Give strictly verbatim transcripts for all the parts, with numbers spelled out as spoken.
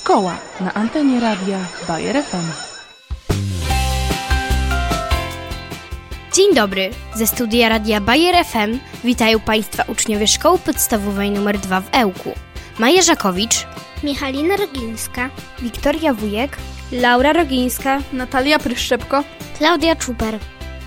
Szkoła na antenie radia Bayer F M. Dzień dobry, ze studia radia Bayer F M witają Państwa uczniowie Szkoły Podstawowej nr dwa w Ełku. Maja Żakowicz, Michalina Rogińska, Wiktoria Wujek, Laura Rogińska, Natalia Pryszczepko, Klaudia Czuper.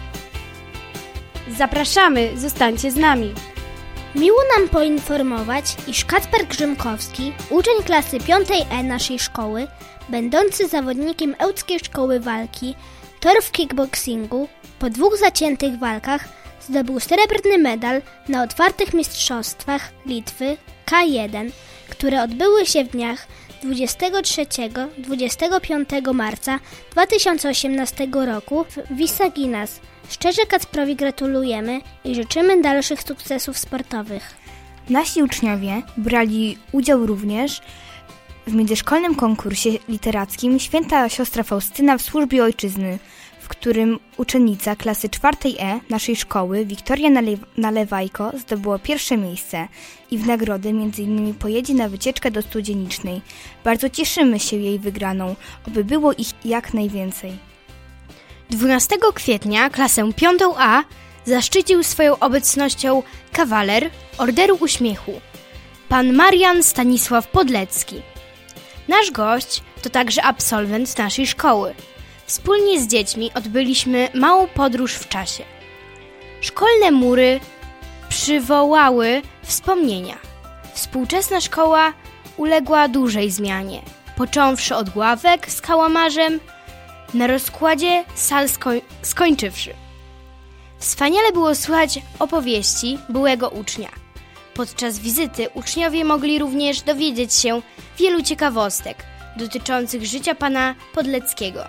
Zapraszamy, zostańcie z nami. Miło nam poinformować, iż Kacper Grzymkowski, uczeń klasy piątej E naszej szkoły, będący zawodnikiem Ełckiej Szkoły Walki, tor w kickboxingu, po dwóch zaciętych walkach zdobył srebrny medal na otwartych mistrzostwach Litwy K jeden, które odbyły się w dniach dwudziestego trzeciego do dwudziestego piątego marca dwa tysiące osiemnastego roku w Visaginas. Szczerze Kacprowi gratulujemy i życzymy dalszych sukcesów sportowych. Nasi uczniowie brali udział również w międzyszkolnym konkursie literackim Święta Siostra Faustyna w służbie ojczyzny, w którym uczennica klasy czwartej E naszej szkoły, Wiktoria Nale- Nalewajko, zdobyła pierwsze miejsce i w nagrodę między innymi pojedzie na wycieczkę do Studzienicznej. Bardzo cieszymy się jej wygraną, oby było ich jak najwięcej. dwunastego kwietnia klasę piątą A zaszczycił swoją obecnością kawaler Orderu Uśmiechu, pan Marian Stanisław Podlecki. Nasz gość to także absolwent naszej szkoły. Wspólnie z dziećmi odbyliśmy małą podróż w czasie. Szkolne mury przywołały wspomnienia. Współczesna szkoła uległa dużej zmianie, począwszy od ławek z kałamarzem, na rozkładzie sal skoń- skończywszy. Wspaniale było słychać opowieści byłego ucznia. Podczas wizyty uczniowie mogli również dowiedzieć się wielu ciekawostek dotyczących życia pana Podleckiego.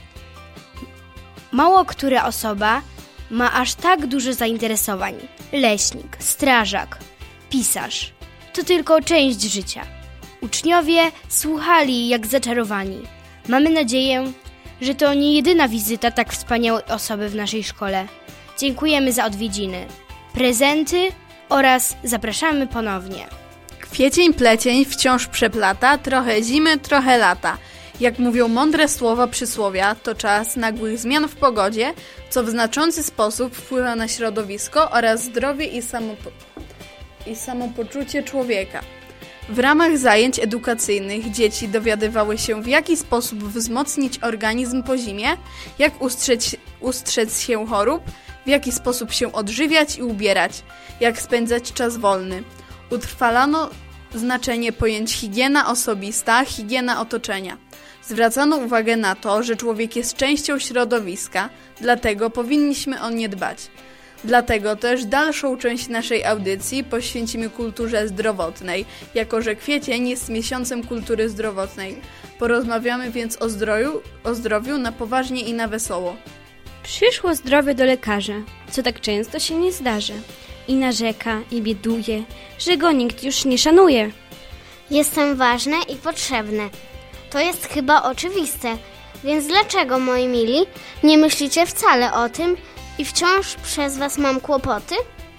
Mało która osoba ma aż tak dużo zainteresowań. Leśnik, strażak, pisarz. To tylko część życia. Uczniowie słuchali jak zaczarowani. Mamy nadzieję, że to nie jedyna wizyta tak wspaniałej osoby w naszej szkole. Dziękujemy za odwiedziny, prezenty oraz zapraszamy ponownie. Kwiecień plecień wciąż przeplata, trochę zimy, trochę lata. Jak mówią mądre słowa przysłowia, to czas nagłych zmian w pogodzie, co w znaczący sposób wpływa na środowisko oraz zdrowie i, samopo- i samopoczucie człowieka. W ramach zajęć edukacyjnych dzieci dowiadywały się, w jaki sposób wzmocnić organizm po zimie, jak ustrzec, ustrzec się chorób, w jaki sposób się odżywiać i ubierać, jak spędzać czas wolny. Utrwalano znaczenie pojęć higiena osobista, higiena otoczenia. Zwracano uwagę na to, że człowiek jest częścią środowiska, dlatego powinniśmy o nie dbać. Dlatego też dalszą część naszej audycji poświęcimy kulturze zdrowotnej, jako że kwiecień jest miesiącem kultury zdrowotnej. Porozmawiamy więc o zdrowiu, o zdrowiu na poważnie i na wesoło. Przyszło zdrowie do lekarza, co tak często się nie zdarza. I narzeka, i bieduje, że go nikt już nie szanuje. Jestem ważne i potrzebne. To jest chyba oczywiste. Więc dlaczego, moi mili, nie myślicie wcale o tym i wciąż przez was mam kłopoty?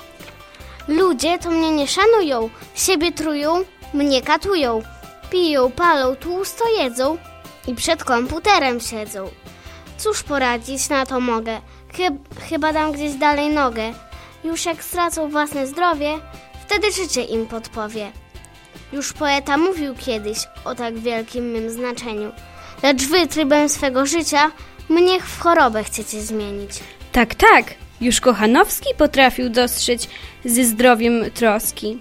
Ludzie to mnie nie szanują, siebie trują, mnie katują. Piją, palą, tłusto jedzą i przed komputerem siedzą. Cóż poradzić, na to mogę. Chyb- chyba dam gdzieś dalej nogę. Już jak stracą własne zdrowie, wtedy życie im podpowie. Już poeta mówił kiedyś o tak wielkim mym znaczeniu. Lecz wy trybem swego życia mnie w chorobę chcecie zmienić. Tak, tak, już Kochanowski potrafił dostrzec ze zdrowiem troski.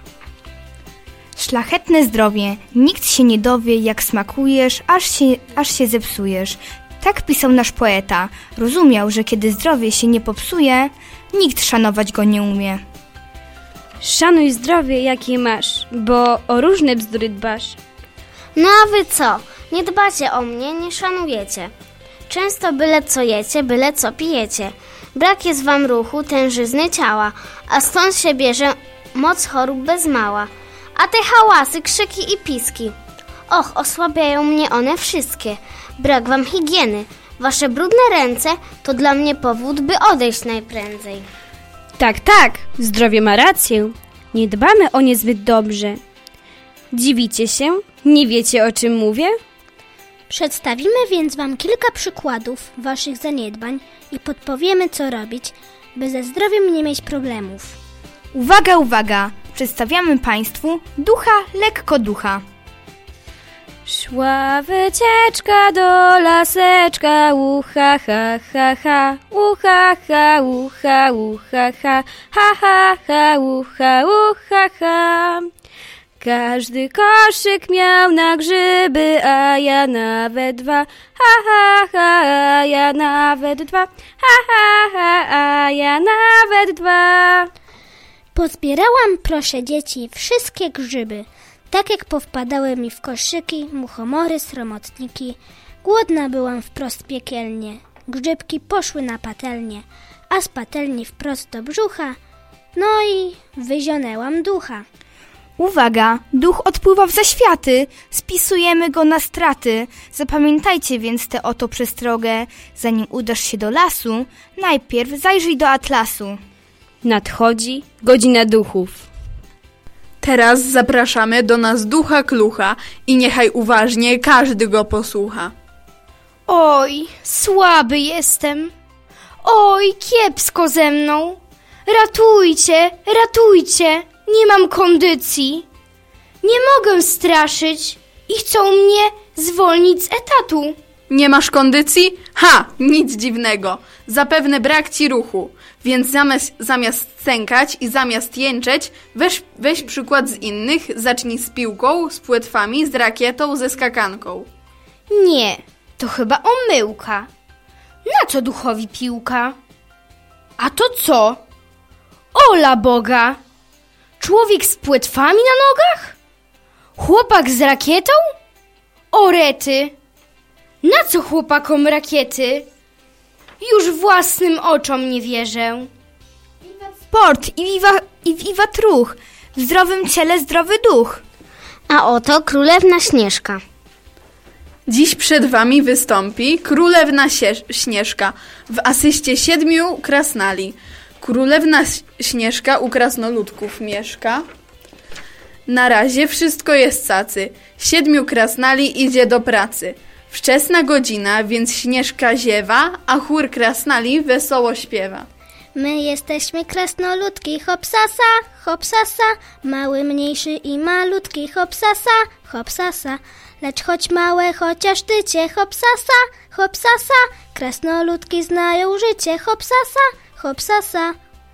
Szlachetne zdrowie, nikt się nie dowie, jak smakujesz, aż się, aż się zepsujesz. Tak pisał nasz poeta. Rozumiał, że kiedy zdrowie się nie popsuje, nikt szanować go nie umie. Szanuj zdrowie, jakie masz, bo o różne bzdury dbasz. No a wy co? Nie dbacie o mnie, nie szanujecie. Często byle co jecie, byle co pijecie. Brak jest wam ruchu, tężyzny ciała, a stąd się bierze moc chorób bez mała. A te hałasy, krzyki i piski. Och, osłabiają mnie one wszystkie. Brak wam higieny. Wasze brudne ręce to dla mnie powód, by odejść najprędzej. Tak, tak, zdrowie ma rację. Nie dbamy o nie zbyt dobrze. Dziwicie się? Nie wiecie, o czym mówię? Przedstawimy więc Wam kilka przykładów Waszych zaniedbań i podpowiemy, co robić, by ze zdrowiem nie mieć problemów. Uwaga, uwaga! Przedstawiamy Państwu ducha lekko ducha. Szła wycieczka do laseczka, ucha, ha, ha, ha, ucha, ha, ucha, ucha, ha, ha, ha, ha, ucha, ucha, ha. Każdy koszyk miał na grzyby, a ja nawet dwa, ha, ha, ha, a ja nawet dwa, ha, ha, ha, a ja nawet dwa. Pozbierałam, proszę dzieci, wszystkie grzyby, tak jak powpadały mi w koszyki muchomory, sromotniki. Głodna byłam wprost piekielnie, grzybki poszły na patelnię, a z patelni wprost do brzucha, no i wyzionęłam ducha. Uwaga, duch odpływa w zaświaty, spisujemy go na straty. Zapamiętajcie więc tę oto przestrogę, zanim udasz się do lasu, najpierw zajrzyj do atlasu. Nadchodzi godzina duchów. Teraz zapraszamy do nas ducha Klucha i niechaj uważnie każdy go posłucha. Oj, słaby jestem. Oj, kiepsko ze mną. Ratujcie, ratujcie, nie mam kondycji. Nie mogę straszyć i chcą mnie zwolnić z etatu. Nie masz kondycji? Ha, nic dziwnego. Zapewne brak ci ruchu. Więc zamiast, zamiast stękać i zamiast jęczeć, weź, weź przykład z innych, zacznij z piłką, z płetwami, z rakietą, ze skakanką. Nie, to chyba omyłka. Na co duchowi piłka? A to co? Ola Boga! Człowiek z płetwami na nogach? Chłopak z rakietą? O rety! Na co chłopakom rakiety? Już własnym oczom nie wierzę. Sport i wiwa, i wiwa truch, w zdrowym ciele zdrowy duch. A oto królewna Śnieżka. Dziś przed wami wystąpi królewna Sie- Śnieżka w asyście siedmiu krasnali. Królewna Śnieżka u krasnoludków mieszka. Na razie wszystko jest cacy. Siedmiu krasnali idzie do pracy. Wczesna godzina, więc Śnieżka ziewa, a chór krasnali wesoło śpiewa. My jesteśmy krasnoludki, hopsasa, hopsasa, mały, mniejszy i malutki, hopsasa, hopsasa. Lecz choć małe, chociaż tycie, hopsasa, hopsasa, krasnoludki znają życie, hopsasa, hopsasa.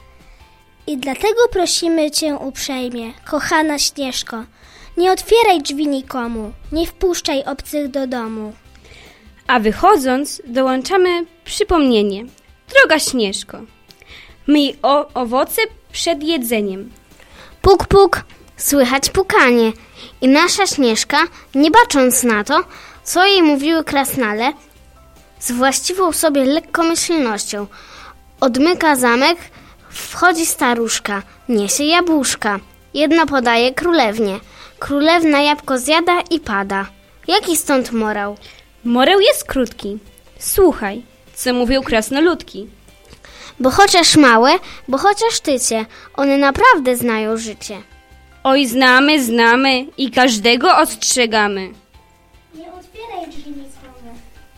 I dlatego prosimy Cię uprzejmie, kochana Śnieżko, nie otwieraj drzwi nikomu, nie wpuszczaj obcych do domu. A wychodząc, dołączamy przypomnienie. Droga Śnieżko, myj o- owoce przed jedzeniem. Puk, puk, słychać pukanie. I nasza Śnieżka, nie bacząc na to, co jej mówiły krasnale, z właściwą sobie lekkomyślnością odmyka zamek, wchodzi staruszka, niesie jabłuszka. Jedno podaje królewnie. Królewna jabłko zjada i pada. Jaki stąd morał? Morał jest krótki. Słuchaj, co mówią krasnoludki. Bo chociaż małe, bo chociaż tycie, one naprawdę znają życie. Oj, znamy, znamy i każdego ostrzegamy. Nie otwieraj drzwi nikomu.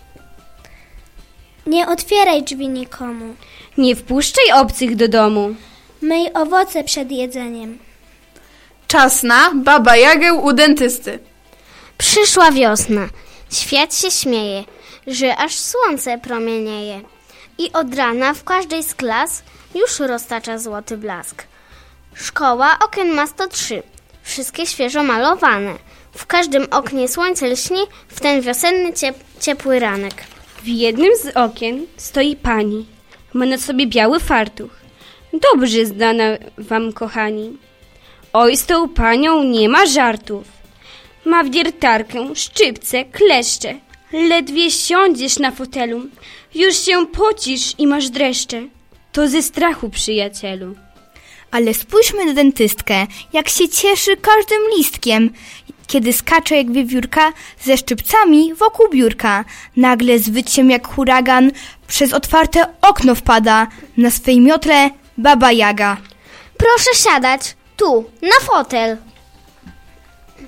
Nie otwieraj drzwi nikomu. Nie wpuszczaj obcych do domu. Myj owoce przed jedzeniem. Czas na Baba Jagę u dentysty. Przyszła wiosna. Świat się śmieje, że aż słońce promienieje. I od rana w każdej z klas już roztacza złoty blask. Szkoła okien ma sto trzy, wszystkie świeżo malowane. W każdym oknie słońce lśni w ten wiosenny ciep- ciepły ranek. W jednym z okien stoi pani. Ma na sobie biały fartuch. Dobrze znana wam, kochani. Oj, z tą panią nie ma żartów. Ma wiertarkę, szczypce, kleszcze. Ledwie siądziesz na fotelu, już się pocisz i masz dreszcze. To ze strachu, przyjacielu. Ale spójrzmy na dentystkę, jak się cieszy każdym listkiem, kiedy skacze jak wiewiórka ze szczypcami wokół biurka. Nagle z wyciem jak huragan przez otwarte okno wpada, na swej miotle Baba Jaga. Proszę siadać, tu, na fotel.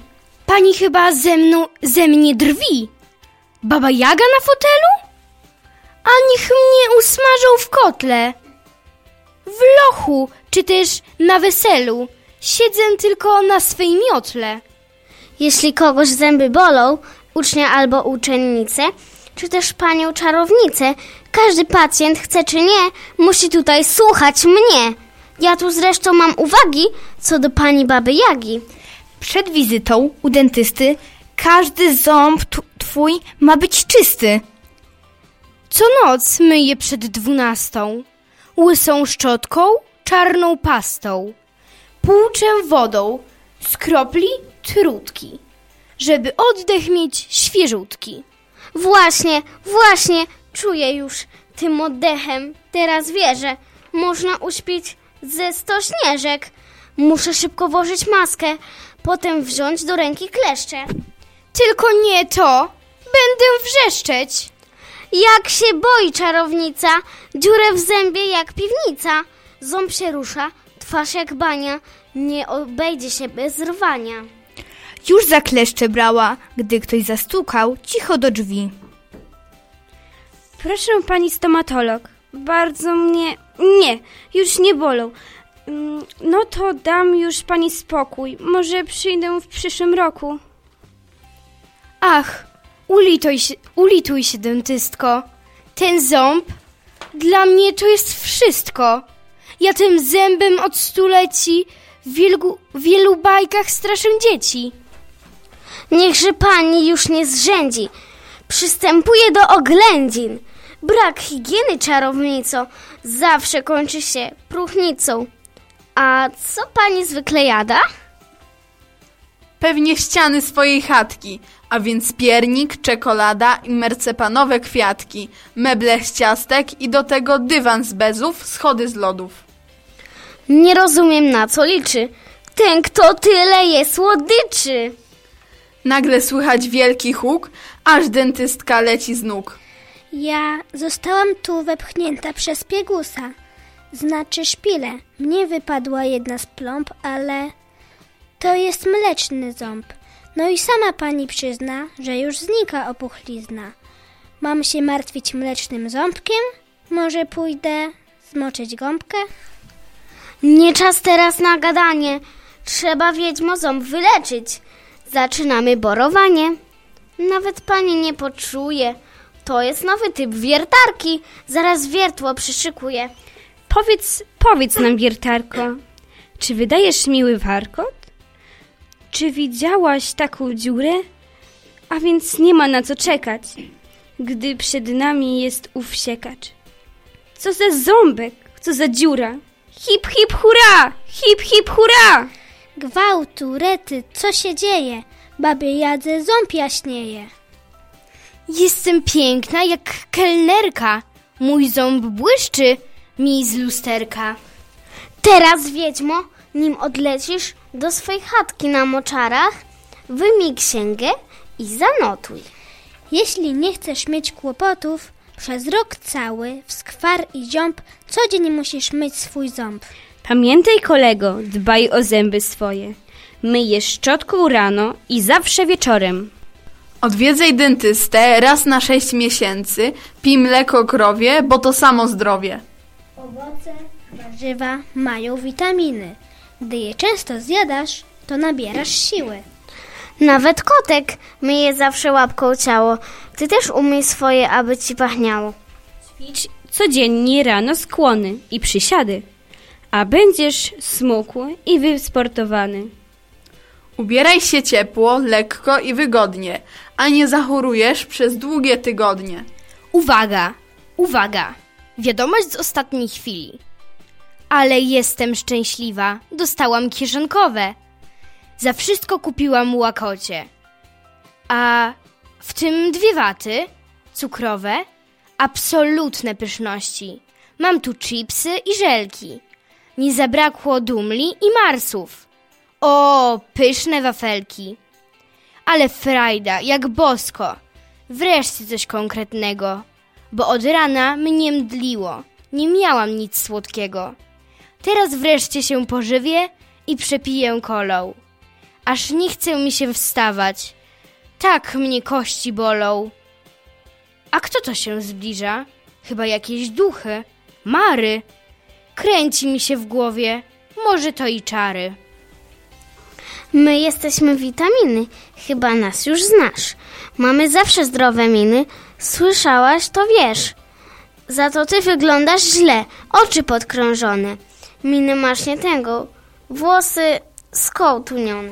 Pani chyba ze mną, ze mnie drwi. Baba Jaga na fotelu? A niech mnie usmażą w kotle. W lochu, czy też na weselu. Siedzę tylko na swej miotle. Jeśli kogoś zęby bolą, ucznia albo uczennicę, czy też panią czarownicę, każdy pacjent, chce czy nie, musi tutaj słuchać mnie. Ja tu zresztą mam uwagi co do pani baby Jagi. Przed wizytą u dentysty każdy ząb t- twój ma być czysty. Co noc myję przed dwunastą. Łysą szczotką, czarną pastą. Płuczę wodą z kropli trutki, żeby oddech mieć świeżutki. Właśnie, właśnie, czuję już tym oddechem. Teraz wierzę, można uśpić ze sto śnieżek. Muszę szybko włożyć maskę, potem wziąć do ręki kleszcze. Tylko nie to, będę wrzeszczeć. Jak się boi czarownica, dziurę w zębie jak piwnica. Ząb się rusza, twarz jak bania, nie obejdzie się bez rwania. Już za kleszcze brała, gdy ktoś zastukał cicho do drzwi. Proszę pani stomatolog, bardzo mnie... Nie, już nie bolą. Mm, No to dam już pani spokój. Może przyjdę w przyszłym roku. Ach, ulituj się, ulituj się, dentystko. Ten ząb dla mnie to jest wszystko. Ja tym zębem od stuleci w wielu, w wielu bajkach straszę dzieci. Niechże pani już nie zrzędzi. Przystępuje do oględzin. Brak higieny, czarownico, zawsze kończy się próchnicą. A co pani zwykle jada? Pewnie ściany swojej chatki, a więc piernik, czekolada i mercepanowe kwiatki, meble z ciastek i do tego dywan z bezów, schody z lodów. Nie rozumiem, na co liczy. Ten, kto tyle je słodyczy. Nagle słychać wielki huk, aż dentystka leci z nóg. Ja zostałam tu wepchnięta przez piegusa. Znaczy szpilę. Mnie wypadła jedna z plomb, ale to jest mleczny ząb. No i sama pani przyzna, że już znika opuchlizna. Mam się martwić mlecznym ząbkiem? Może pójdę zmoczyć gąbkę? Nie czas teraz na gadanie. Trzeba wiedźmo ząb wyleczyć. Zaczynamy borowanie. Nawet pani nie poczuje. To jest nowy typ wiertarki. Zaraz wiertło przyszykuję. Powiedz, powiedz nam, wiertarko, czy wydajesz miły warkot? Czy widziałaś taką dziurę? A więc nie ma na co czekać, gdy przed nami jest ów siekacz. Co za ząbek, co za dziura? Hip, hip, hurra! Hip, hip, hurra! Gwałtu, rety, co się dzieje? Babie Jadze ząb jaśnieje. Jestem piękna jak kelnerka. Mój ząb błyszczy mi z lusterka. Teraz, wiedźmo, nim odlecisz do swej chatki na moczarach, wyjmij księgę i zanotuj. Jeśli nie chcesz mieć kłopotów, przez rok cały w skwar i ziąb codziennie musisz myć swój ząb. Pamiętaj, kolego, dbaj o zęby swoje. Myj je szczotką rano i zawsze wieczorem. Odwiedzaj dentystę raz na sześć miesięcy, pij mleko krowie, bo to samo zdrowie. Owoce, warzywa mają witaminy. Gdy je często zjadasz, to nabierasz siły. Nawet kotek myje zawsze łapką ciało. Ty też umyj swoje, aby ci pachniało. Ćwicz codziennie rano skłony i przysiady, a będziesz smukły i wysportowany. Ubieraj się ciepło, lekko i wygodnie, a nie zachorujesz przez długie tygodnie. Uwaga, uwaga, wiadomość z ostatniej chwili. Ale jestem szczęśliwa, dostałam kieszonkowe. Za wszystko kupiłam łakocie. A w tym dwie waty, cukrowe, absolutne pyszności. Mam tu chipsy i żelki. Nie zabrakło dumli i marsów. O, pyszne wafelki. Ale frajda, jak bosko. Wreszcie coś konkretnego, bo od rana mnie mdliło. Nie miałam nic słodkiego. Teraz wreszcie się pożywię i przepiję kolą. aż nie chce mi się wstawać. Tak mnie kości bolą. A kto to się zbliża? Chyba jakieś duchy. Mary. Kręci mi się w głowie. Może to i czary. My jesteśmy witaminy. Chyba nas już znasz. Mamy zawsze zdrowe miny. Słyszałaś, to wiesz. Za to ty wyglądasz źle. Oczy podkrążone. Miny masz nie tego. Włosy skołtunione.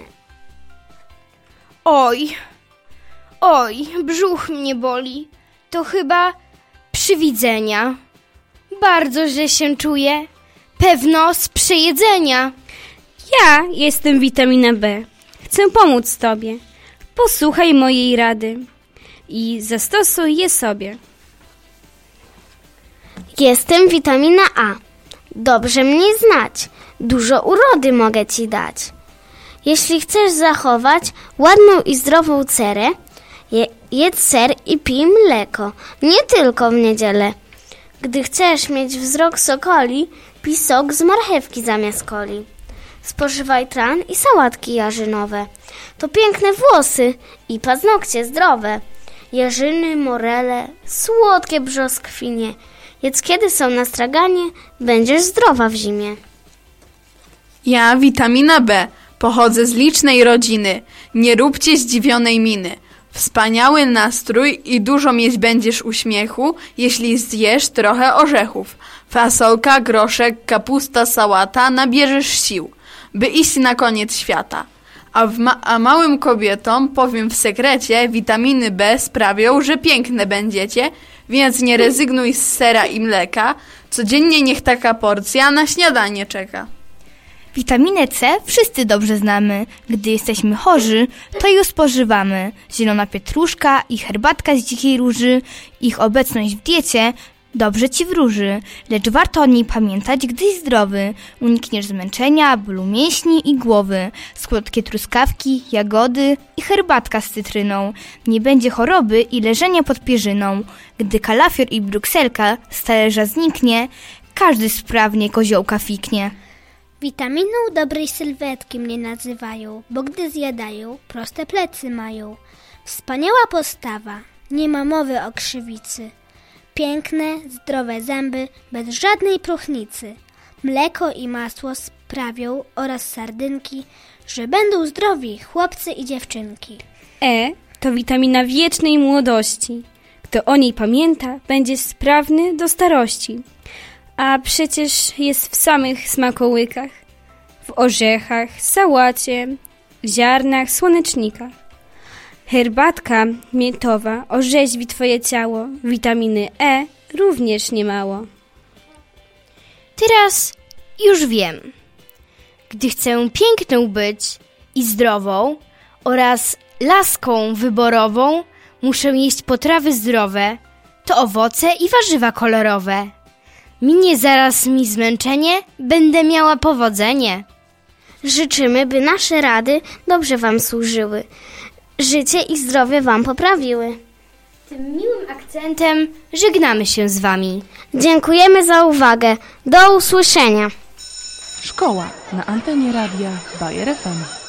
Oj, oj, brzuch mnie boli. To chyba przywidzenia. Bardzo źle się czuję. Pewno z przejedzenia. Ja jestem witamina B. Chcę pomóc tobie. Posłuchaj mojej rady i zastosuj je sobie. Jestem witamina A. Dobrze mnie znać. Dużo urody mogę ci dać. Jeśli chcesz zachować ładną i zdrową cerę, je, jedz ser i pij mleko. Nie tylko w niedzielę. Gdy chcesz mieć wzrok sokoli, pij sok z marchewki zamiast coli. Spożywaj tran i sałatki jarzynowe. To piękne włosy i paznokcie zdrowe. Jarzyny, morele, słodkie brzoskwinie. Jedz kiedy są na straganie, będziesz zdrowa w zimie. Ja, witamina B, pochodzę z licznej rodziny. Nie róbcie zdziwionej miny. Wspaniały nastrój i dużo mieć będziesz uśmiechu, jeśli zjesz trochę orzechów. Fasolka, groszek, kapusta, sałata, nabierzesz sił, by iść na koniec świata. A, w ma- a małym kobietom, powiem w sekrecie, witaminy B sprawią, że piękne będziecie, więc nie rezygnuj z sera i mleka. Codziennie niech taka porcja na śniadanie czeka. Witaminę C wszyscy dobrze znamy. Gdy jesteśmy chorzy, to ją spożywamy. Zielona pietruszka i herbatka z dzikiej róży, ich obecność w diecie dobrze ci wróży. Lecz warto o niej pamiętać, gdyś zdrowy. Unikniesz zmęczenia, bólu mięśni i głowy. Słodkie truskawki, jagody i herbatka z cytryną. Nie będzie choroby i leżenia pod pierzyną. Gdy kalafior i brukselka z talerza zniknie, każdy sprawnie koziołka fiknie. Witaminą dobrej sylwetki mnie nazywają, bo gdy zjadają, proste plecy mają. Wspaniała postawa, nie ma mowy o krzywicy. Piękne, zdrowe zęby, bez żadnej próchnicy. Mleko i masło sprawią oraz sardynki, że będą zdrowi chłopcy i dziewczynki. E to witamina wiecznej młodości. Kto o niej pamięta, będzie sprawny do starości. A przecież jest w samych smakołykach, w orzechach, sałacie, w ziarnach, słonecznikach. Herbatka miętowa orzeźwi twoje ciało, witaminy E również niemało. Teraz już wiem. Gdy chcę piękną być i zdrową oraz laską wyborową, muszę jeść potrawy zdrowe, to owoce i warzywa kolorowe. Minie zaraz mi zmęczenie, będę miała powodzenie. Życzymy, by nasze rady dobrze wam służyły. Życie i zdrowie wam poprawiły. Tym miłym akcentem żegnamy się z wami. Dziękujemy za uwagę. Do usłyszenia. Szkoła na antenie radia Bayer F M.